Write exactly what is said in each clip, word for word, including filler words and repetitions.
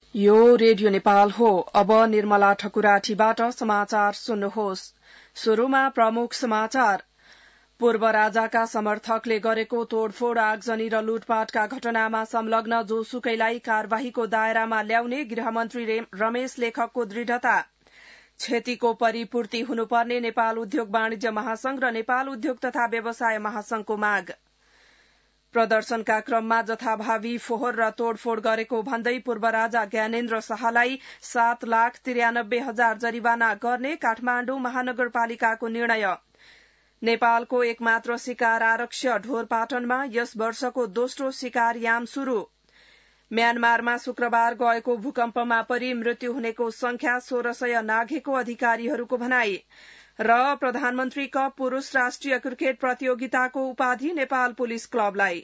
यो रेडियो नेपाल हो। अब निर्मला ठकुराठीबाट समाचार सुन्नुहोस्। शुरूमा प्रमुख समाचार। पूर्व राजाका समर्थकले गरेको तोड़फोड़, आगजनी र लुटपाटका घटनामा संलग्न जोसुकैलाई कार्यवाहीको दायरामा ल्याउने गृहमन्त्री रमेश लेखकको दृढ़ता। क्षतिको परिपूर्ति हुनुपर्ने नेपाल उद्योग वाणिज्य महासंघ र नेपाल उद्योग तथा व्यवसाय महासंघको माग। प्रदर्शनका क्रममा जथाभावी फोहोर र तोड़फोड़ गरेको भन्दै पूर्व राजा ज्ञानेन्द्र शाहलाई सात लाख त्रियानब्बे हजार जरिवाना गर्ने काठमाडौँ महानगरपालिकाको निर्णय। नेपालको एकमात्र शिकार आरक्ष्य ढोरपाटनमा यस वर्षको दोस्रो शिकार याम शुरू। म्यानमारमा शुक्रबार गएको भूकम्पमा परि मृत्यु हुनेको संख्या सोह्र सय नाघेको अधिकारीहरूको भनाई। र प्रधानमन्त्री कप पुरूष राष्ट्रिय क्रिकेट प्रतियोगिताको उपाधि नेपाल पुलिस क्लबलाई।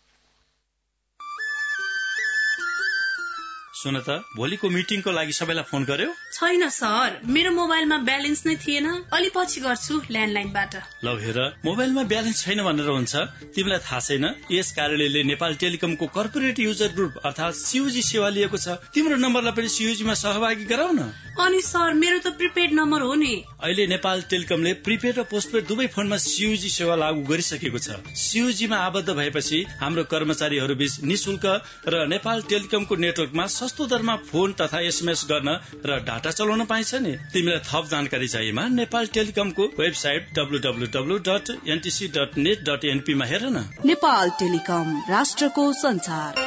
सुन त, भोलिको मिटिङको लागि सबैलाई फोन गर्यो? छैन सर, मेरो मोबाइलमा ब्यालेन्स नै थिएन। अलि पछि गर्छु ल्यान्डलाइनबाट। ल हेर, मोबाइलमा ब्यालेन्स छैन भनेर हुन्छ? तिमीलाई थाहा छैन यस कार्यालयले नेपाल टेलिकमको कर्पोरेट युजर ग्रुप अर्थात सीयूजी सेवा लिएको छ। तिम्रो नम्बरलाई पनि सीयूजीमा सहभागी गराउन। अनि सर, मेरो त प्रिपेड नम्बर हो नि। अहिले नेपाल टेलिकमले प्रिपेड र पोस्टपेड दुवै फोनमा सीयूजी सेवा लागू गरिसकेको छ। सीयूजीमा आबद्ध भएपछि हाम्रो कर्मचारीहरू बीच निशुल्क र नेपाल टेलिकमको नेटवर्कमा सस्तो दरमा फोन तथा एसएमएस गर्न र डाटा चलाउन पाइन्छ नि। तिमीलाई थप जानकारी चाहिएमा नेपाल टेलिकमको website W W W dot NTC dot net dot NP मा हेर न। नेपाल टेलिकम, राष्ट्रको संचार।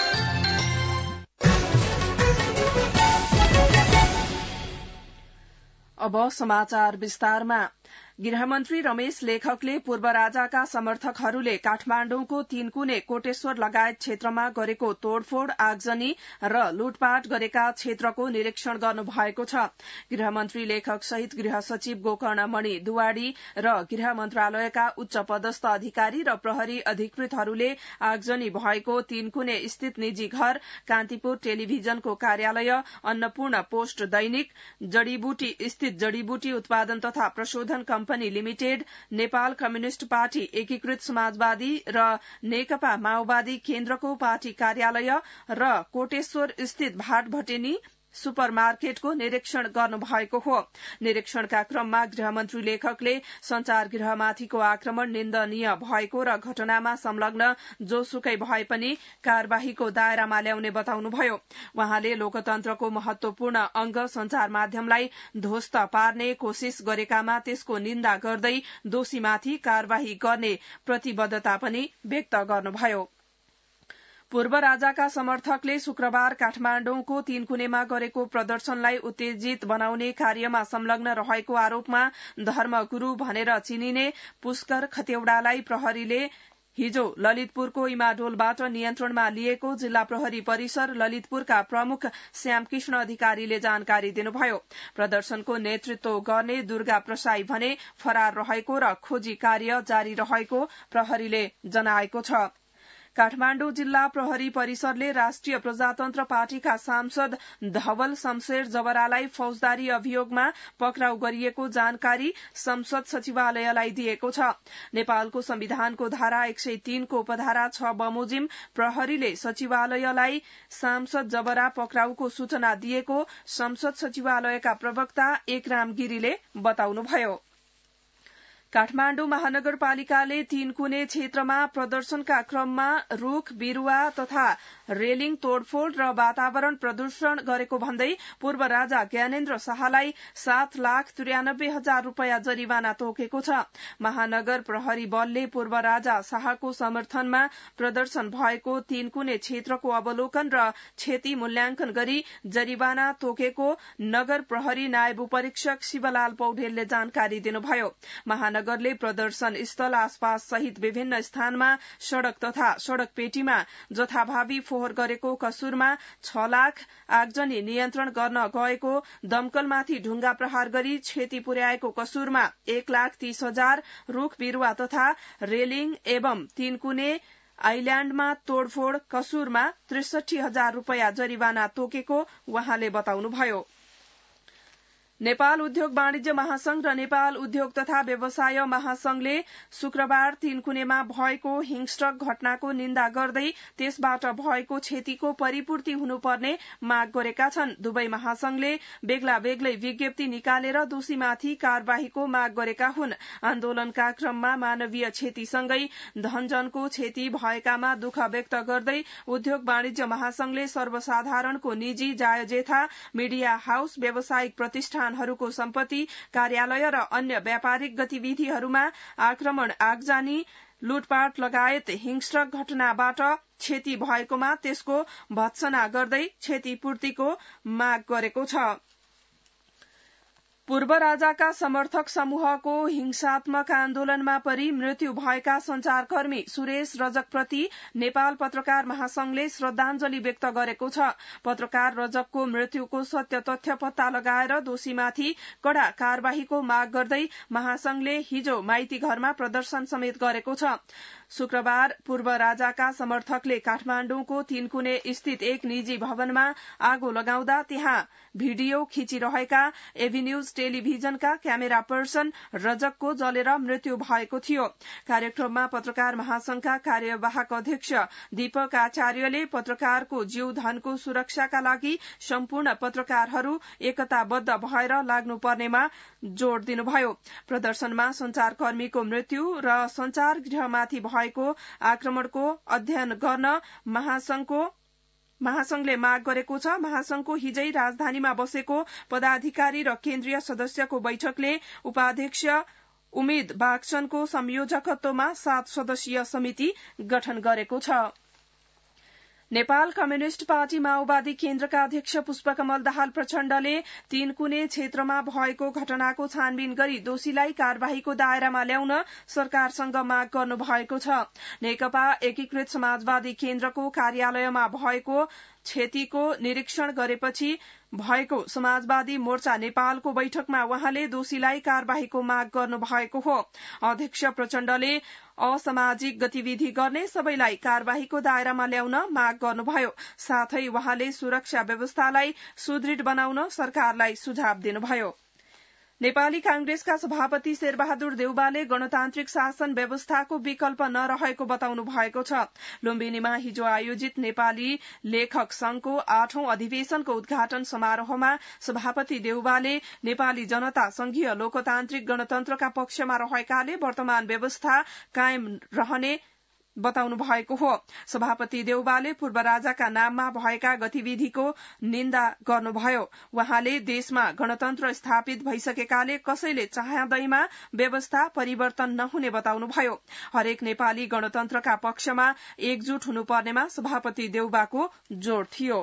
अब समाचार विस्तारमा। गृहमन्त्री रमेश लेखकले पूर्व राजाका समर्थकहरूले काठमाडौँको तीनकुने, कोटेश्वर लगायत क्षेत्रमा गरेको तोड़फोड़, आगजनी र लुटपाट गरेका क्षेत्रको निरीक्षण गर्नु भएको छ। गृहमन्त्री लेखक सहित गृह सचिव गोकर्ण मणि दुवाडी र गृह मन्त्रालयका उच्च पदस्थ अधिकारी र प्रहरी अधिकृतहरूले आगजनी भएको तीनकुने स्थित निजी घर, कान्तिपुर टेलिभिजनको कार्यालय, अन्नपूर्ण पोस्ट दैनिक, जड़ीबुटी स्थित जड़ीबुटी उत्पादन तथा प्रशोधन company limited, Nepal communist party, एकीकृत समाजवादी र नेकपा माओवादी केन्द्रको पार्टी कार्यालय र कोटेश्वर स्थित भाटभटेनी सुपर मार्केटको निरीक्षण गर्नु भएको हो। निरीक्षणका क्रममा गृहमन्त्री लेखकले संचार गृहमाथिको आक्रमण निन्दनीय भएको र घटनामा संलग्न जोसुकै भए पनि कार्यवाहीको दायरामा ल्याउने बताउनुभयो। उहाँले लोकतन्त्रको महत्वपूर्ण अंग संचार माध्यमलाई ध्वस्त पार्ने कोशिश गरेकामा त्यसको निन्दा गर्दै दोषीमाथि कार्यवाही गर्ने प्रतिबद्धता पनि व्यक्त गर्नुभयो। पूर्व राजाका समर्थकले शुक्रबार काठमाडौँको तीनकुनेमा गरेको प्रदर्शनलाई उत्तेजित बनाउने कार्यमा संलग्न रहेको आरोपमा धर्मगुरू भनेर चिनिने पुष्कर खतेवड़ालाई प्रहरीले हिजो ललितपुरको इमाडोलबाट नियन्त्रणमा लिएको जिल्ला प्रहरी परिसर ललितपुरका प्रमुख श्यामकृष्ण अधिकारीले जानकारी दिनुभयो। प्रदर्शनको नेतृत्व गर्ने दुर्गा प्रसाई भने फरार रहेको र खोजी कार्य जारी रहेको प्रहरीले जनाएको छ। काठमाडौँ जिल्ला प्रहरी परिसरले राष्ट्रिय प्रजातन्त्र पार्टीका सांसद धवल शमशेर जबरालाई फौजदारी अभियोगमा पक्राउ गरिएको जानकारी संसद सचिवालयलाई दिएको छ। नेपालको संविधानको धारा एक सय तीनको उपधारा छ बमोजिम प्रहरीले सचिवालयलाई सांसद जबरा पक्राउको सूचना दिएको संसद सचिवालयका प्रवक्ता एकराम गिरीले बताउनुभयो। काठमाडौँ महानगरपालिकाले तीनकुने क्षेत्रमा प्रदर्शनका क्रममा रूख बिरूवा तथा रेलिङ तोड़फोड़ र वातावरण प्रदूषण गरेको भन्दै पूर्व राजा ज्ञानेन्द्र शाहलाई सात लाख त्रियानब्बे हजार रूपियाँ जरिवाना तोकेको छ। महानगर प्रहरी बलले पूर्व राजा शाहको समर्थनमा प्रदर्शन भएको तीनकुने क्षेत्रको अवलोकन र क्षति मूल्याङ्कन गरी जरिवाना तोकेको नगर प्रहरी नायब उपरीक्षक शिवलाल पौडेलले जानकारी दिनुभयो। महानगरले प्रदर्शन स्थल आसपास सहित विभिन्न स्थानमा सड़क तथा सड़क पेटीमा जथाभावी फोहोर गरेको कसुरमा छ लाख, आगजनी नियन्त्रण गर्न गएको दमकलमाथि ढुंगा प्रहार गरी क्षति पुर्याएको कसुरमा एक लाख तीस हजार, रूख बिरूवा तथा रेलिङ एवं तीनकुने आइल्याण्डमा तोड़फोड़ कसुरमा त्रिसठी हजार रूपियाँ जरिवाना तोकेको उहाँले बताउनुभयो। नेपाल उद्योग वाणिज्य महासंघ र नेपाल उद्योग तथा व्यवसाय महासंघले शुक्रबार तीनकुनेमा भएको हिंस्रक घटनाको निन्दा गर्दै त्यसबाट भएको क्षतिको परिपूर्ति हुनुपर्ने माग गरेका छन्। दुवै महासंघले बेग्ला बेग्लै विज्ञप्ति निकालेर दोषीमाथि कार्यवाहीको माग गरेका हुन्। आन्दोलनका क्रममा मानवीय क्षतिसँगै धनजनको क्षति भएकामा दुःख व्यक्त गर्दै उद्योग वाणिज्य महासंघले सर्वसाधारणको निजी जायजेथा, मीडिया हाउस, व्यावसायिक प्रतिष्ठान हरूको सम्पत्ति, कार्यालय र अन्य व्यापारिक गतिविधिहरूमा आक्रमण, आगजनी, लुटपाट लगायत हिंस्रक घटनाबाट क्षति भएकोमा त्यसको भत्सना गर्दै क्षतिपूर्तिको माग गरेको छ। पूर्व राजाका समर्थक समूहको हिंसात्मक आन्दोलनमा परि मृत्यु भएका संचारकर्मी सुरेश रजकप्रति नेपाल पत्रकार महासंघले श्रद्धाञ्जली व्यक्त गरेको छ। पत्रकार रजकको मृत्युको सत्य तथ्य पत्ता लगाएर दोषीमाथि कड़ा कार्यवाहीको माग गर्दै महासंघले हिजो माइती घरमा प्रदर्शन समेत गरेको छ। शुक्रबार पूर्व राजाका समर्थकले काठमाण्डुको तीनकुने स्थित एक निजी भवनमा आगो लगाउँदा त्यहाँ भिडियो खिचिरहेका एभिन्यूज टेलिभिजनका क्यामेरा पर्सन रजकको जलेर मृत्यु भएको थियो। कार्यक्रममा पत्रकार महासंघका कार्यवाहक अध्यक्ष दीपक आचार्यले पत्रकारको जीव धनको सुरक्षाका लागि सम्पूर्ण पत्रकारहरू एकताबद्ध भएर लाग्नुपर्नेमा जोड़ दिनुभयो। प्रदर्शनमा संचारकर्मीको मृत्यु र संचार गृहमाथि भएको आक्रमणको अध्ययन गर्न महासंघको महासंघले माग गरेको छ। महासंघको हिजै राजधानीमा बसेको पदाधिकारी र केन्द्रीय सदस्यको बैठकले उपाध्यक्ष उम्मेद बागचनको संयोजकत्वमा सात सदस्यीय समिति गठन गरेको छ। नेपाल कम्युनिष्ट पार्टी माओवादी केन्द्रका अध्यक्ष पुष्पकमल दाहाल प्रचण्डले तीनकुने क्षेत्रमा भएको घटनाको छानबिन गरी दोषीलाई कार्यवाहीको दायरामा ल्याउन सरकारसँग माग गर्नु भएको छ। नेकपा एकीकृत समाजवादी केन्द्रको कार्यालयमा भएको क्षतिको निरीक्षण गरेपछि भएको समाजवादी मोर्चा नेपालको बैठकमा उहाँले दोषीलाई कार्यवाहीको माग गर्नु भएको हो। अध्यक्ष प्रचण्डले असामाजिक गतिविधि गर्ने सबैलाई कार्यवाहीको दायरामा ल्याउन माग गर्नुभयो। साथै उहाँले सुरक्षा व्यवस्थालाई सुदृढ बनाउन सरकारलाई सुझाव दिनुभयो। नेपाली कांग्रेसका सभापति शेरबहादुर देउवाले गणतान्त्रिक शासन व्यवस्थाको विकल्प नरहेको बताउनु भएको छ। लुम्बिनीमा हिजो आयोजित नेपाली लेखक संघको आठौं अधिवेशनको उद्घाटन समारोहमा सभापति देउवाले नेपाली जनता संघीय लोकतान्त्रिक गणतन्त्रका पक्षमा रहेकाले वर्तमान व्यवस्था कायम रहने बताउनु भएको हो। सभापति देउवाले पूर्व राजाका नाममा भएका गतिविधिको निन्दा गर्नुभयो। उहाँले देशमा गणतन्त्र स्थापित भइसकेकाले कसैले चाहँदैमा व्यवस्था परिवर्तन नहुने बताउनुभयो। हरेक नेपाली गणतन्त्रका पक्षमा एकजुट हुनुपर्नेमा सभापति देउवाको जोड़ थियो।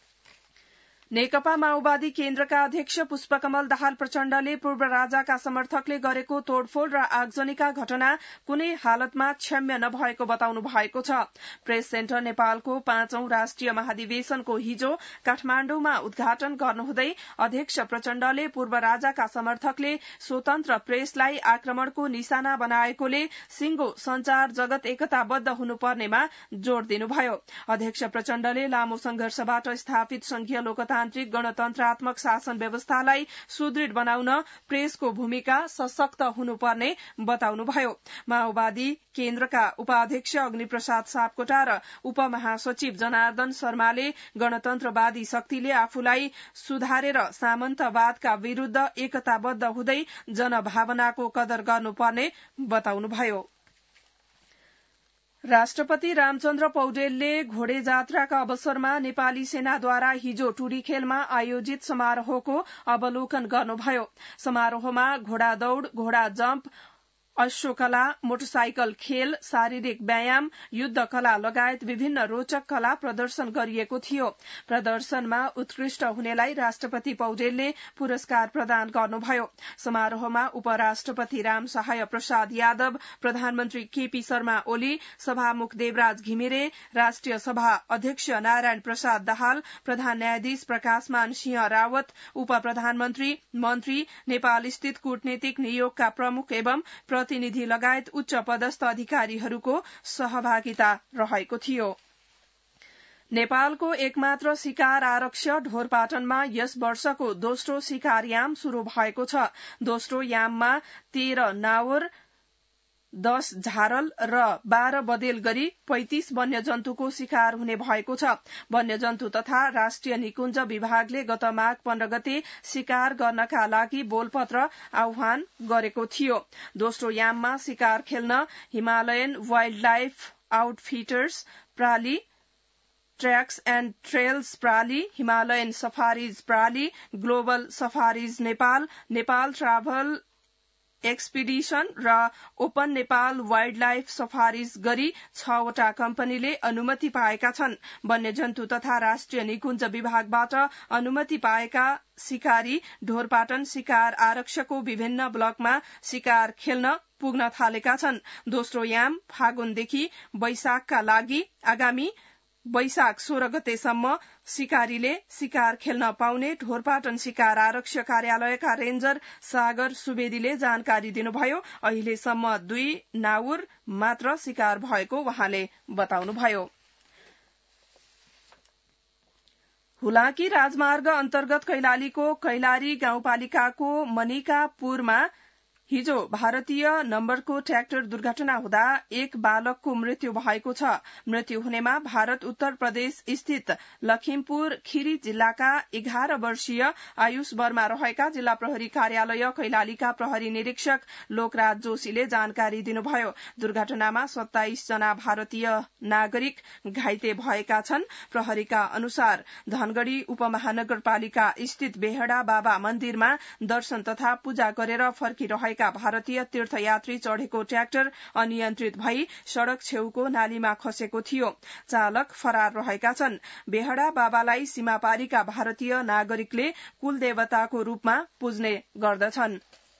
नेकपा माओवादी केन्द्रका अध्यक्ष पुष्पकमल दाहाल प्रचण्डले पूर्व राजाका समर्थकले गरेको तोड़फोड़ र आगजनीका घटना कुनै हालतमा क्षम्य नभएको बताउनु भएको छ। प्रेस सेन्टर नेपालको पाँचौं राष्ट्रिय महाधिवेशनको हिजो काठमाण्डुमा उद्घाटन गर्नुहुँदै अध्यक्ष प्रचण्डले पूर्व राजाका समर्थकले स्वतन्त्र प्रेसलाई आक्रमणको निशाना बनाएकोले सिंगो संचार जगत एकताबद्ध हुनुपर्नेमा जोड़ दिनुभयो। अध्यक्ष प्रचण्डले लामो संघर्षबाट स्थापित संघीय लोकतान्त्रिक तान्त्रिक गणतन्त्रात्मक शासन व्यवस्थालाई सुदृढ बनाउन प्रेसको भूमिका सशक्त हुनुपर्ने बताउनुभयो। माओवादी केन्द्रका उपाध्यक्ष अग्निप्रसाद सापकोटा र उपमहासचिव जनार्दन शर्माले गणतन्त्रवादी शक्तिले आफूलाई सुधारेर सामन्तवादका विरूद्ध एकताबद्ध हुँदै जनभावनाको कदर गर्नुपर्ने बताउनुभयो। राष्ट्रपति रामचन्द्र पौडेलले घोडे जात्राका अवसरमा नेपाली सेनाद्वारा हिजो टुरीखेलमा आयोजित समारोहको अवलोकन गर्नुभयो। समारोहमा घोडा दौड़, घोडा जम्प, अश्वकला, मोटरसाइकल खेल, शारीरिक व्यायाम, युद्ध कला लगायत विभिन्न रोचक कला प्रदर्शन गरिएको थियो। प्रदर्शनमा उत्कृष्ट हुनेलाई राष्ट्रपति पौडेलले पुरस्कार प्रदान गर्नुभयो। समारोहमा उपराष्ट्रपति राम सहाय प्रसाद यादव, प्रधानमन्त्री केपी शर्मा ओली, सभामुख देवराज घिमिरे, राष्ट्रिय सभा अध्यक्ष नारायण प्रसाद दाहाल, प्रधान न्यायाधीश प्रकाशमान सिंह रावत, उप प्रधानमन्त्री, मन्त्री, नेपाल स्थित कूटनीतिक नियोगका प्रमुख एवं प्रतिनिधि लगायत उच्च पदस्थ अधिकारीहरूको सहभागिता रहेको थियो। नेपालको एकमात्र शिकार आरक्ष ढोरपाटनमा यस वर्षको दोस्रो शिकार याम शुरू भएको छ। दोस्रो याममा तेह्र नाउर, दश झारल र बाह्र बदेल गरी पैंतिस वन्यजन्तुको शिकार हुने भएको छ। वन्यजन्तु तथा राष्ट्रिय निकुञ्ज विभागले गत माघ पन्ध्र गते शिकार गर्नका लागि बोलपत्र आह्वान गरेको थियो। दोस्रो याममा शिकार खेल्न हिमालयन वाइल्ड लाइफ आउटफिटर्स प्राली, ट्र्याक्स एण्ड ट्रेल्स प्राली, हिमालयन सफारीज प्राली, global safaris Nepal, Nepal travel expedition र open Nepal wildlife safaris गरी छवटा कम्पनीले अनुमति पाएका छन्। वन्यजन्तु तथा राष्ट्रिय निकुञ्ज विभागबाट अनुमति पाएका शिकारी ढोरपाटन शिकार आरक्षको विभिन्न ब्लकमा शिकार खेल्न पुग्न थालेका छन्। दोस्रो याम फागुनदेखि वैशाखका लागि आगामी वैशाख सोह्र गतेसम्म शिकारीले शिकार खेल्न पाउने ढोरपाटन शिकार आरक्ष कार्यालयका रेन्जर सागर सुवेदीले जानकारी दिनुभयो। अहिलेसम्म दुई नाउर मात्र शिकार भएको उहाँले बताउनुभयो। हुलाकी राजमार्ग अन्तर्गत कैलालीको कैलाली गाउँपालिकाको मनिकापुरमा हिजो भारतीय नम्बरको ट्र्याक्टर दुर्घटना हुँदा एक बालकको मृत्यु भएको छ। मृत्यु हुनेमा भारत उत्तर प्रदेश स्थित लखिमपुर खिरी जिल्लाका एघार वर्षीय आयुष वर्मा रहेका जिल्ला प्रहरी कार्यालय कैलालीका प्रहरी निरीक्षक लोकराज जोशीले जानकारी दिनुभयो। दुर्घटनामा सत्ताइस जना भारतीय नागरिक घाइते भएका छन्। प्रहरीका अनुसार धनगढ़ी उपमहानगरपालिका स्थित बेहडा बाबा मन्दिरमा दर्शन तथा पूजा गरेर फर्किरहेका भारतीय तीर्थयात्री चढ़ेको ट्र्याक्टर अनियन्त्रित भई सड़क छेउको नालीमा खसेको थियो। चालक फरार रहेका छन्। बेहडा बाबालाई सीमापारीका भारतीय नागरिकले कुलदेवताको रूपमा पुज्ने गर्दछन्।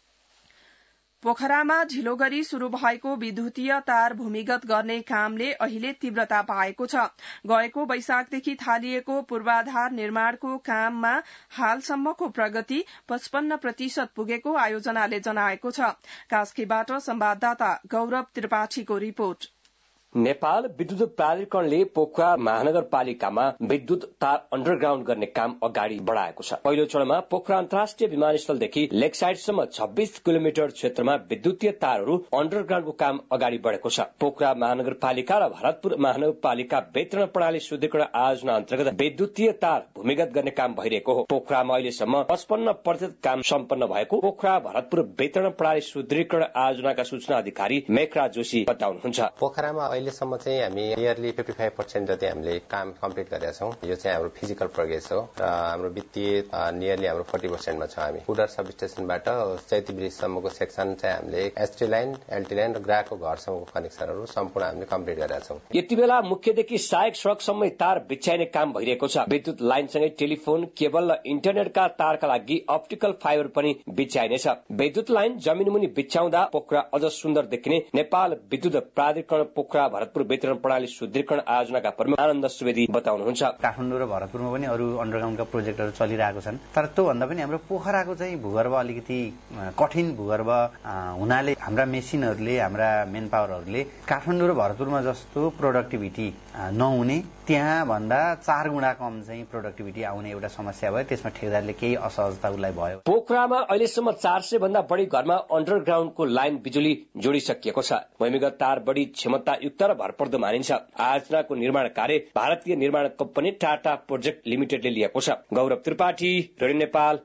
पोखरामा ढिलो गरी शुरू भएको विद्युतीय तार भूमिगत गर्ने कामले अहिले तीव्रता पाएको छ। गएको वैशाखदेखि थालिएको पूर्वाधार निर्माणको काममा हालसम्मको प्रगति पचपन्न प्रतिशत पुगेको आयोजनाले जनाएको छ। कास्कीबाट संवाददाता गौरव त्रिपाठीको रिपोर्ट। नेपाल विद्युत प्राधिकरणले पोखरा महानगरपालिकामा विद्युत तार अन्डरग्राउण्ड गर्ने काम अगाडि बढ़ाएको छ। पहिलो चरणमा पोखरा अन्तर्राष्ट्रिय विमानस्थलदेखि लेकसाइडसम्म छब्बीस किलोमिटर क्षेत्रमा विद्युतीय तारहरू अन्डरग्राउण्डको काम अगाडि बढ़ेको छ। पोखरा महानगरपालिका र भरतपुर महानगरपालिका वितरण प्रणाली शुद्धिकरण आयोजना अन्तर्गत विद्युतीय तार भूमिगत गर्ने काम भइरहेको हो। पोखरामा अहिलेसम्म पचपन्न प्रतिशत काम सम्पन्न भएको पोखरा भरतपुर वितरण प्रणाली शुद्धिकरण आयोजनाका सूचना अधिकारी मेघराज जोशी बताउनुहुन्छ। पोखरामा अहिलेसम्म चाहिँ हामी नियरली पचपन्न प्रतिशत जति हामीले काम कम्प्लिट गरेका छौं। यो चाहिँ हाम्रो फिजिकल प्रोग्रेस हो र हाम्रो वित्तीय नियरली हाम्रो चालीस प्रतिशत मा छ। हामी पुडर सब स्टेशनबाट चैती ब्रिजसम्मको सेक्सन चाहिँ हामीले एसटी लाइन, एलटी लाइन र ग्राहकको घरसम्मको कनेक्सनहरू सम्पूर्ण हामीले कम्प्लिट गरेका छौं। यति बेला मुख्यदेखि सहायक सड़कसम्मै तार बिछ्याइने काम भइरहेको छ। विद्युत लाइनसँगै टेलिफोन, केबल र इन्टरनेटका तारका लागि अप्टिकल फाइबर पनि बिछ्याइनेछ। विद्युत लाइन जमिनमुनि बिछ्याउँदा पोखरा अझ सुन्दर देखिने नेपाल विद्युत प्राधिकरण पोखरा भरतपुर वितरण प्रणाली शुद्धिकरण आयोजनाका प्रमुख आनन्द सुवेदी बताउनुहुन्छ। काठमाडौँ र भरतपुरमा पनि अरू अन्डरग्राउन्डका प्रोजेक्टहरू चलिरहेको छन्, तर त्यो भन्दा पनि हाम्रो पोखराको चाहिँ भूगर्भ अलिकति कठिन भूगर्भ हुनाले हाम्रा मेसिनहरूले, हाम्रा मेन पावरहरूले काठमाडौँ र भरतपुरमा जस्तो प्रोडक्टिभिटी नहुने, त्यहाँ भन्दा चार गुणा कम चाहिँ प्रोडक्टिभिटी आउने एउटा समस्या भयो। त्यसमा ठेकेदारले केही असहजता उसलाई भयो। पोखरामा अहिलेसम्म चार सय भन्दा बढी घरमा अन्डरग्राउन्डको लाइन बिजुली जोडिसकिएको छ। भूमिगत तार बढी क्षमतायुक्त र भरपर्दो मानिन्छ। आयोजनाको निर्माण कार्य भारतीय निर्माण कम्पनी टाटा प्रोजेक्ट लिमिटेडले लिएको छ। गौरव त्रिपाठी, रेडियो नेपाल।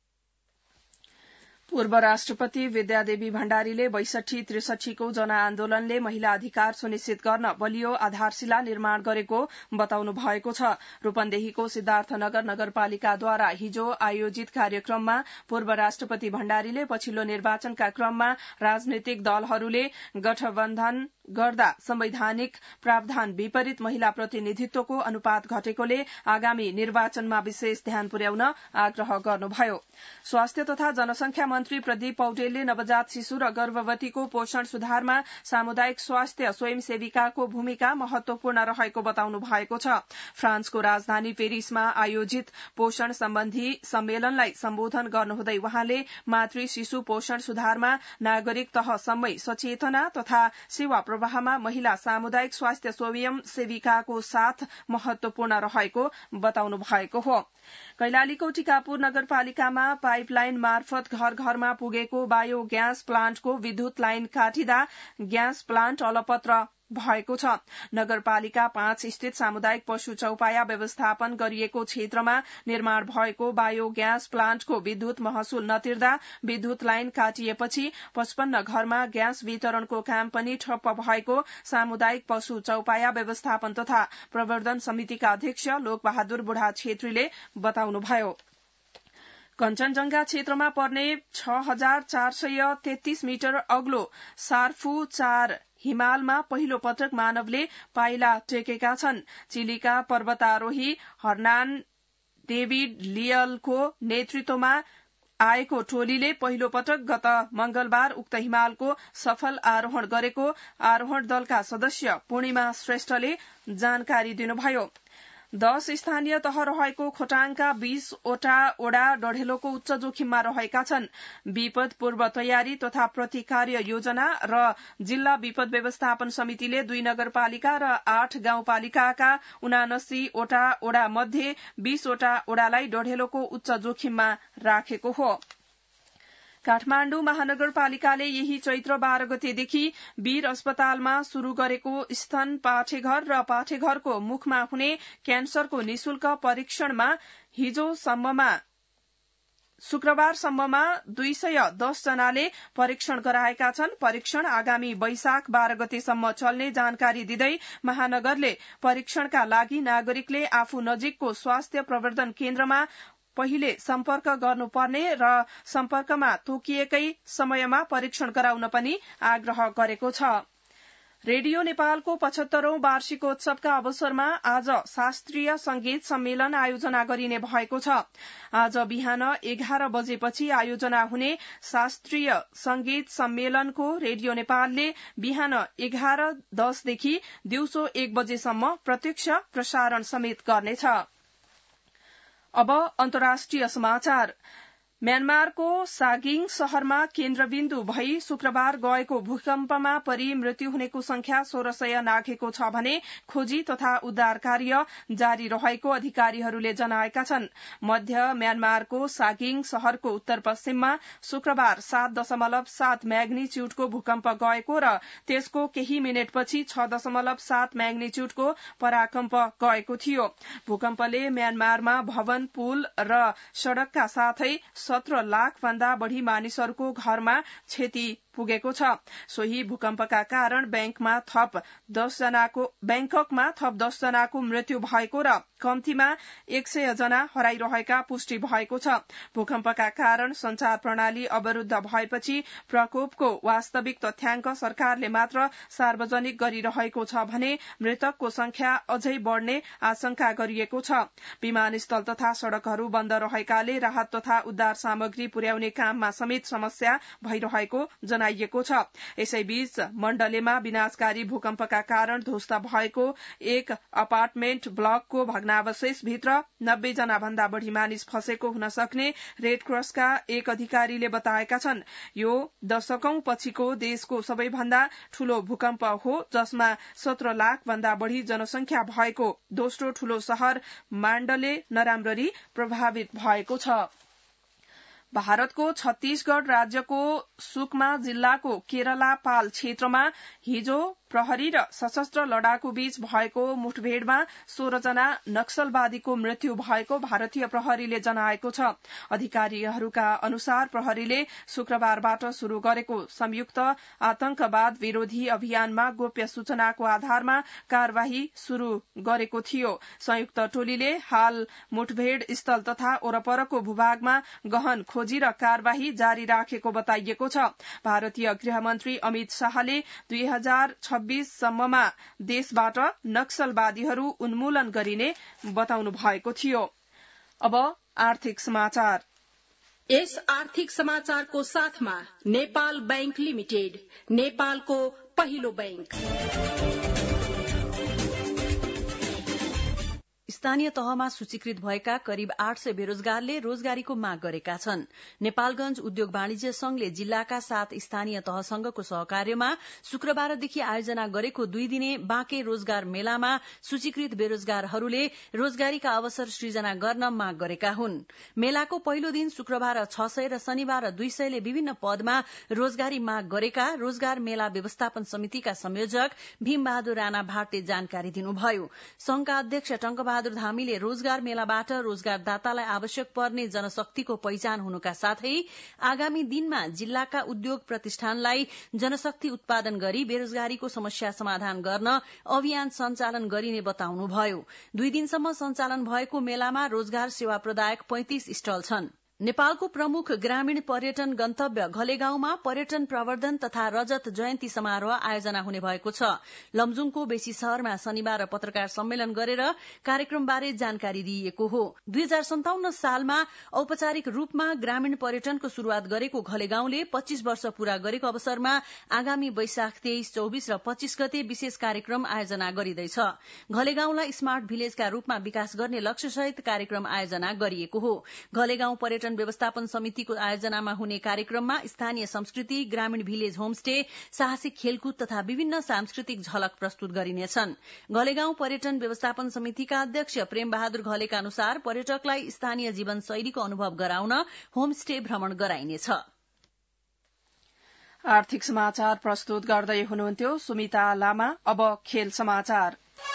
पूर्व राष्ट्रपति विद्यादेवी भण्डारीले बैसठी त्रिसठीको जनआन्दोलनले महिला अधिकार सुनिश्चित गर्न बलियो आधारशिला निर्माण गरेको बताउनु भएको छ। रूपन्देहीको सिद्धार्थनगर नगरपालिकाद्वारा हिजो आयोजित कार्यक्रममा पूर्व राष्ट्रपति भण्डारीले पछिल्लो निर्वाचनका क्रममा राजनैतिक दलहरूले गठबन्धन गर्दा संवैधानिक प्रावधान विपरीत महिला प्रतिनिधित्वको अनुपात घटेकोले आगामी निर्वाचनमा विशेष ध्यान पुर्याउन आग्रह गर्नुभयो। स्वास्थ्य तथा जनसंख्या मन्त्री प्रदीप पौडेलले नवजात शिशु र गर्भवतीको पोषण सुधारमा सामुदायिक स्वास्थ्य स्वयंसेविकाको भूमिका महत्वपूर्ण रहेको बताउनु भएको छ। फ्रान्सको राजधानी पेरिसमा आयोजित पोषण सम्बन्धी सम्मेलनलाई सम्बोधन गर्नुहुँदै वहाँले मातृ शिशु पोषण सुधारमा नागरिक तहसम्मै सचेतना तथा सेवा प्रवाहमा महिला सामुदायिक स्वास्थ्य स्वयं सेविकाको साथ महत्वपूर्ण रहेको बताउनु भएको हो। कैलालीको टिकापुर नगरपालिकामा पाइपलाइन मार्फत घर घरमा पुगेको बायो ग्यास प्लान्टको विद्युत लाइन काटिँदा ग्यास प्लान्ट अलपत्र भएको छ। नगरपालिका पाँच स्थित सामुदायिक पशु चौपाया व्यवस्थापन गरिएको क्षेत्रमा निर्माण भएको बायो ग्यास प्लान्टको विद्युत महसुल नतिर्दा विद्युत लाइन काटिएपछि पचपन्न घरमा ग्यास वितरणको काम पनि ठप्प भएको सामुदायिक पशु चौपाया व्यवस्थापन तथा प्रवर्धन समितिका अध्यक्ष लोकबहादुर बुढा छेत्रीले बताउनुभयो। कञ्चनजंघा क्षेत्रमा पर्ने छ हजार चार सय तेत्तीस मिटर अग्लो सार्फू चार हिमालमा पहिलो पटक मानवले पाइला टेकेका छन्। चिलीका पर्वतारोही हर्नान डेभिड लियलको नेतृत्वमा आएको टोलीले पहिलो पटक गत मंगलबार उक्त हिमालको सफल आरोहण गरेको आरोहण दलका सदस्य पूर्णिमा श्रेष्ठले जानकारी दिनुभयो। दश स्थानीय तह रहेको खोटाङका बीसवटा ओडा डढेलोको उच्च जोखिममा रहेका छन्। विपद पूर्व तयारी तथा प्रतिकार्य योजना र जिल्ला विपद व्यवस्थापन समितिले दुई नगरपालिका र आठ गाउँपालिकाका उनासी वटा ओडा मध्ये बीसवटा ओडालाई डढेलोको उच्च जोखिममा राखेको हो। काठमाण्डु महानगरपालिकाले यही चैत्र बाह्र गतेदेखि वीर अस्पतालमा शुरू गरेको स्तन पाठेघर र पाठेघरको मुखमा हुने क्यान्सरको निशुल्क परीक्षणमा हिजोसम्ममा शुक्रबारसम्ममा दुई सय दस जनाले परीक्षण गराएका छन्। परीक्षण आगामी वैशाख बाह्र गतेसम्म चल्ने जानकारी दिँदै महानगरले परीक्षणका लागि नागरिकले आफू नजिकको स्वास्थ्य प्रवर्धन केन्द्रमा पहिले सम्पर्क गर्नुपर्ने र सम्पर्कमा तोकिएकै समयमा परीक्षण गराउन पनि आग्रह गरेको छ। रेडियो नेपालको पचहत्तरौं वार्षिकोत्सवका अवसरमा आज शास्त्रीय संगीत सम्मेलन आयोजना गरिने भएको छ। आज बिहान एघार बजेपछि आयोजना हुने शास्त्रीय संगीत सम्मेलनको रेडियो नेपालले बिहान एघार दसदेखि दिउँसो एक बजेसम्म प्रत्यक्ष प्रसारण समेत गर्नेछ। अब अन्तर्राष्ट्रिय समाचार। म्यानमारको सागिङ शहरमा केन्द्रबिन्दु भई शुक्रबार गएको भूकम्पमा परि मृत्यु हुनेको संख्या सोह्र सय नाघेको छ भने खोजी तथा उद्धार कार्य जारी रहेको अधिकारीहरूले जनाएका छन्। मध्य म्यानमारको सागिङ शहरको उत्तर पश्चिममा शुक्रबार सात दशमलव सात म्याग्निच्युडको भूकम्प गएको र त्यसको केही मिनटपछि छ दशमलव सात म्याग्निच्युडको पराकम्प गएको थियो। भूकम्पले म्यानमारमा भवन, पुल र सड़कका साथै सत्र लाख भन्दा बढ़ी मानिसहरूको घरमा क्षति पुगेको छ। सोही भूकम्पका कारण बैंकमा थप दस जनाको बैंककमा थप दस जनाको मृत्यु भएको र कम्तीमा एक सय जना हराइरहेका पुष्टि भएको छ। भूकम्पका कारण संचार प्रणाली अवरूद्ध भएपछि प्रकोपको वास्तविक तथ्याङ्क सरकारले मात्र सार्वजनिक गरिरहेको छ भने मृतकको संख्या अझै बढ़ने आशंका गरिएको छ। विमानस्थल तथा सड़कहरू बन्द रहेकाले राहत तथा उद्धार सामग्री पुर्याउने काममा समेत समस्या भइरहेको जनाइएको छ। यसैबीच मण्डलेमा विनाशकारी भूकम्पका कारण ध्वस्त भएको एक अपार्टमेन्ट ब्लकको भग्नावशेष भित्र नब्बे जना भन्दा बढ़ी मानिस फँसेको हुन सक्ने रेड क्रसका एक अधिकारीले बताएका छन्। यो दशकौं पछिको देशको सबैभन्दा ठूलो भूकम्प हो जसमा सत्र लाख भन्दा बढ़ी जनसंख्या भएको दोस्रो ठूलो शहर माण्डले नराम्ररी प्रभावित भएको छ। भारतको छत्तीसगढ़ राज्यको सुकमा जिल्लाको केरला पाल क्षेत्रमा हिजो प्रहरी र सशस्त्र लडाकु बीच भएको मुठभेड़मा सोह्र जना नक्सलवादीको मृत्यु भएको भारतीय प्रहरीले जनाएको छ। अधिकारीहरूका अनुसार प्रहरीले शुक्रबारबाट शुरू गरेको संयुक्त आतंकवाद विरोधी अभियानमा गोप्य सूचनाको आधारमा कार्यवाही शुरू गरेको थियो। संयुक्त टोलीले हाल मुठभेड़ स्थल तथा वरपरको भूभागमा गहन खोजी र कार्यवाही जारी राखेको बताइएको छ। भारतीय गृहमन्त्री अमित शाहले दुई हजार छब्बीस सम्ममा देशबाट नक्सलवादीहरू उन्मूलन गरिने बताउनु भएको थियो। अब आर्थिक समाचार। यस आर्थिक समाचारको साथमा नेपाल बैंक लिमिटेड, नेपालको पहिलो बैंक। स्थानीय तहमा सूचीकृत भएका करिब आठ सय बेरोजगारले रोजगारीको माग गरेका छन्। नेपालगंज उद्योग वाणिज्य संघले जिल्लाका सात स्थानीय तहसँगको सहकार्यमा शुक्रबारदेखि आयोजना गरेको दुई दिने बाँके रोजगार मेलामा सूचीकृत बेरोजगारहरूले रोजगारीका अवसर सृजना गर्न माग गरेका हुन्। मेलाको पहिलो दिन शुक्रबार छ सय र शनिबार दुई सयले विभिन्न पदमा रोजगारी माग गरेका रोजगार मेला व्यवस्थापन समितिका संयोजक भीमबहादुर राणा भाटले जानकारी दिनुभयो। संघका अध्यक्ष टंकबहादुर धामीले रोजगार मेलाबाट रोजगारदातालाई आवश्यक पर्ने जनशक्तिको पहिचान हुनुका साथै आगामी दिनमा जिल्लाका उद्योग प्रतिष्ठानलाई जनशक्ति उत्पादन गरी बेरोजगारीको समस्या समाधान गर्न अभियान सञ्चालन गरिने बताउनुभयो। दुई दिनसम्म सञ्चालन भएको मेलामा रोजगार सेवा प्रदायक पैंतिस स्टल छन्। नेपालको प्रमुख ग्रामीण पर्यटन गन्तव्य घलेगाउँमा पर्यटन प्रवर्धन तथा रजत जयन्ती समारोह आयोजना हुने भएको छ। लमजुङको बेसी शहरमा शनिबार पत्रकार सम्मेलन गरेर कार्यक्रमबारे जानकारी दिइएको हो। दुई हजार सन्ताउन्न सालमा औपचारिक रूपमा ग्रामीण पर्यटनको शुरूआत गरेको घलेगाउँले पच्चीस वर्ष पूरा गरेको अवसरमा आगामी वैशाख तेइस चौबिस र पच्चीस गते विशेष कार्यक्रम आयोजना गरिँदैछ। घलेगाउँलाई स्मार्ट भिलेजका रूपमा विकास गर्ने लक्ष्यसहित कार्यक्रम आयोजना गरिएको हो। घलेगाउँ पर्यटन व्यवस्थापन समितिको आयोजनामा हुने कार्यक्रममा स्थानीय संस्कृति, ग्रामीण भिलेज होमस्टे, साहसिक खेलकुद तथा विभिन्न सांस्कृतिक झलक प्रस्तुत गरिनेछन्। घलेगाउँ पर्यटन व्यवस्थापन समितिका अध्यक्ष प्रेम बहादुर घलेका अनुसार पर्यटकलाई स्थानीय जीवन शैलीको अनुभव गराउन होमस्टे भ्रमण गराइनेछ। आर्थिक समाचार प्रस्तुत गर्दै हुनुहुन्थ्यो सुमिता लामा। अब खेल समाचार।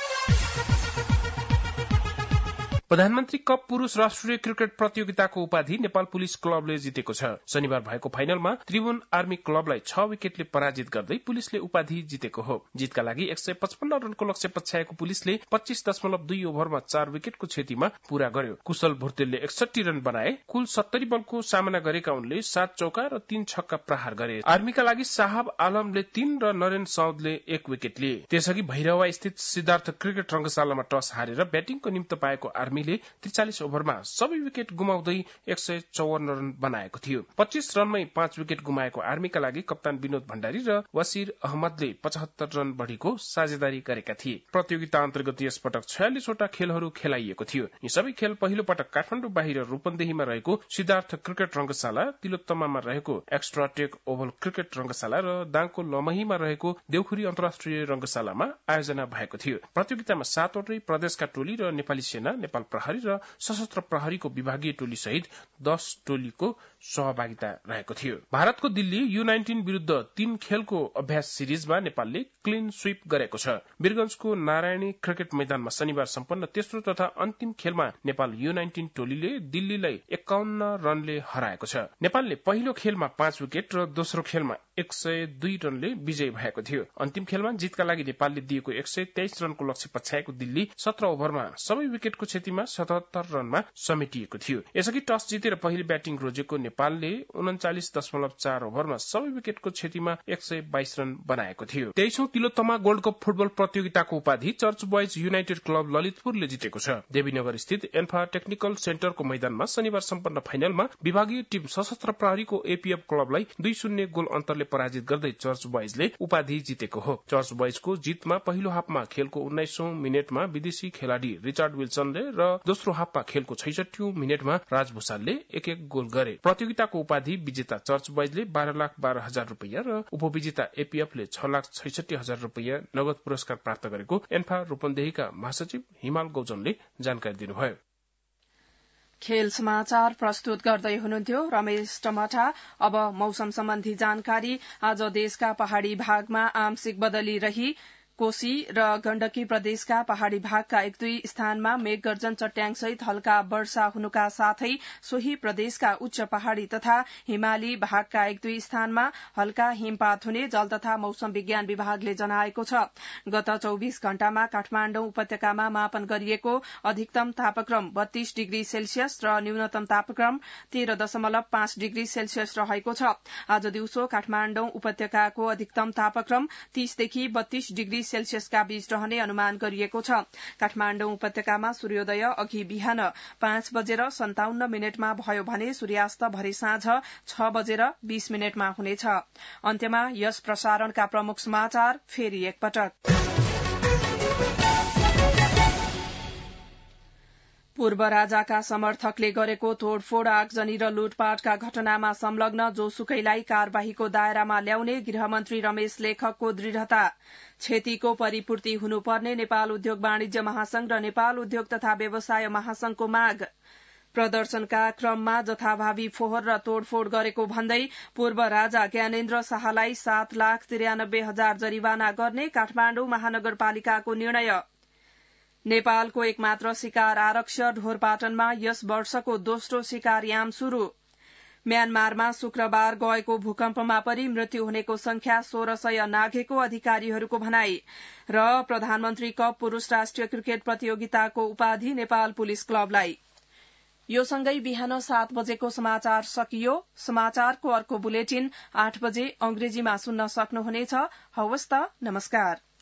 प्रधानमन्त्री कप पुरूष राष्ट्रिय क्रिकेट प्रतियोगिताको उपाधि नेपाल पुलिस क्लबले जितेको छ। शनिबार भएको फाइनलमा त्रिभुवन आर्मी क्लबलाई छ विकेटले पराजित गर्दै पुलिसले उपाधि जितेको हो। जितका लागि एक सय पचपन्न रनको लक्ष्य पछ्याएको पुलिसले पच्चीस दशमलव दुई ओभरमा चार विकेटको क्षतिमा पूरा गर्यो। कुशल भुर्तेलले एकसठी रन बनाए। कुल सत्तरी बलको सामना गरेका उनले सात चौका र तीन छक्का प्रहार गरे। आर्मीका लागि साहब आलमले तीन र नरेन साउदले एक विकेट लिए। त्यसअघि भैरवा स्थित सिद्धार्थ क्रिकेट रंगशालामा टस हारेर ब्याटिङको निम्ति पाएको आर्मी त्रिचालिस ओभरमा सबै विकेट गुमाउँदै एक सय चौवन्न रन बनाएको थियो। पच्चीस रनमै पाँच विकेट गुमाएको आर्मीका लागि कप्तान विनोद भण्डारी र वसीर अहमदले पचहत्तर रन बढ़ीको साझेदारी गरेका थिए। प्रतियोगिता अन्तर्गत यस पटक छयालिसवटा खेलहरू खेलाइएको थियो। यी सबै खेल पहिलो पटक काठमाडौँ बाहिर रूपन्देहीमा रहेको सिद्धार्थ क्रिकेट रंगशाला, तिलोत्तमामा रहेको एक्स्ट्राटेक ओभल क्रिकेट रंगशाला र दाङको लमहीमा रहेको देउखुरी अन्तर्राष्ट्रिय रंगशालामा आयोजना भएको थियो। प्रतियोगितामा सातवटै प्रदेशका टोली र नेपाली सेना, नेपाल प्रहरी र सशस्त्र प्रहरीको विभागीय टोली सहित दस टोलीको सहभागिता रहेको थियो। भारतको दिल्ली यू नाइन्टिन विरूद्ध तीन खेलको अभ्यास सिरिजमा नेपालले क्लिन स्वीप गरेको छ। वीरगंजको नारायणी क्रिकेट मैदानमा शनिबार सम्पन्न तेस्रो तथा अन्तिम खेलमा नेपाल यू नाइन्टिन टोलीले दिल्लीलाई एकाउन्न रनले हराएको छ। नेपालले पहिलो खेलमा पाँच विकेट र दोस्रो खेलमा एक सय दुई रनले विजयी भएको थियो। अन्तिम खेलमा जितका लागि नेपालले दिएको एक सय तेइस रनको लक्ष्य पछ्याएको दिल्ली सत्र ओभरमा सबै विकेटको क्षतिमा सतहत्तर रनमा समेटिएको थियो। यसअघि टस जितेर पहिले ब्याटिङ रोजेको नेपालले उन्चालिस दशमलव चार ओभरमा सबै विकेटको क्षतिमा एक सय बाइस रन बनाएको थियो। तेइसौं तिलोत्तमा गोल्ड कप फुटबल प्रतियोगिताको उपाधि चर्च बॉयज युनाइटेड क्लब ललितपुरले जितेको छ। देवीनगर स्थित एन्फा टेक्निकल सेन्टरको मैदानमा शनिबार सम्पन्न फाइनलमा विभागीय टीम सशस्त्र प्रहरीको एपीएफ क्लबलाई दुई शून्य गोल अन्तरले पराजित गर्दै चर्च बॉयजले उपाधि जितेको हो। चर्च बॉयजको जितमा पहिलो हाफमा खेलको उन्नाइसौं मिनेटमा विदेशी खेलाड़ी रिचार्ड विल्सनले र दोस्रो हाफमा खेलको छैसठी मिनेटमा राज भूषालले एक एक गोल गरे। प्रतियोगिताको उपाधि विजेता चर्च बॉयजले बाह्र लाख बाह्र हजार रुपियाँ र उपविजेता एपीएफले छ लाख छैसठी हजार रुपियाँ नगद पुरस्कार प्राप्त गरेको एन्फा रूपन्देहीका महासचिव हिमाल गौजनले जानकारी दिनुभयो। खेल समाचार प्रस्तुत गर्दै हुनुहुन्थ्यो रमेश टमाटा। अब मौसम सम्बन्धी जानकारी। आज देशका पहाड़ी भागमा आंशिक बदली रही। कोशी र गण्डकी प्रदेशका पहाड़ी भागका एक दुई स्थानमा मेघगर्जन चट्याङसहित हल्का वर्षा हुनुका साथै सोही प्रदेशका उच्च पहाड़ी तथा हिमाली भागका एक दुई स्थानमा हल्का हिमपात हुने जल तथा मौसम विज्ञान विभागले जनाएको छ। गत चौबीस घण्टामा काठमाडौँ उपत्यकामा मापन गरिएको अधिकतम तापक्रम बत्तीस डिग्री सेल्सियस र न्यूनतम तापक्रम तेह्र दशमलव पाँच डिग्री सेल्सियस रहेको छ। आज दिउँसो काठमाडौँ उपत्यकाको अधिकतम तापक्रम तीसदेखि बत्तीस डिग्री सेल्सियसका बीच रहने अनुमान गरिएको छ। काठमाडौँ उपत्यकामा सूर्योदय अघि बिहान पाँच बजेर सन्ताउन्न मिनटमा भयो भने सूर्यास्त भरे साँझ छ बजेर बीस मिनटमा हुनेछ। अन्त्यमा यस प्रसारणका प्रमुख समाचार फेरि एकपटक। पूर्व राजाका समर्थकले गरेको तोड़फोड़ आगजनी र लुटपाटका घटनामा संलग्न जोसुकैलाई कार्यवाहीको दायरामा ल्याउने गृहमन्त्री रमेश लेखकको दृढ़ता। क्षतिको परिपूर्ति हुनुपर्ने नेपाल उद्योग वाणिज्य महासंघ र नेपाल उद्योग तथा व्यवसाय महासंघको माग। प्रदर्शनका क्रममा जथाभावी फोहोर र तोड़फोड़ गरेको भन्दै पूर्व राजा ज्ञानेन्द्र शाहलाई सात लाख त्रियानब्बे हजार जरिवाना गर्ने काठमाडौँ महानगरपालिकाको निर्णय। नेपालको एकमात्र शिकार आरक्ष ढोरपाटनमा यस वर्षको दोस्रो शिकार याम शुरू। म्यानमारमा शुक्रबार गएको भूकम्पमा परि मृत्यु हुनेको संख्या सोह्र सय नाघेको अधिकारीहरूको भनाई। र प्रधानमन्त्री कप पुरूष राष्ट्रिय क्रिकेट प्रतियोगिताको उपाधि नेपाल पुलिस क्लबलाई। यो सँगै बिहान सात बजेको समाचार सकियो। समाचारको अर्को बुलेटिन आठ बजे अंग्रेजीमा सुन्न सक्नुहुनेछ। हवस् त, नमस्कार।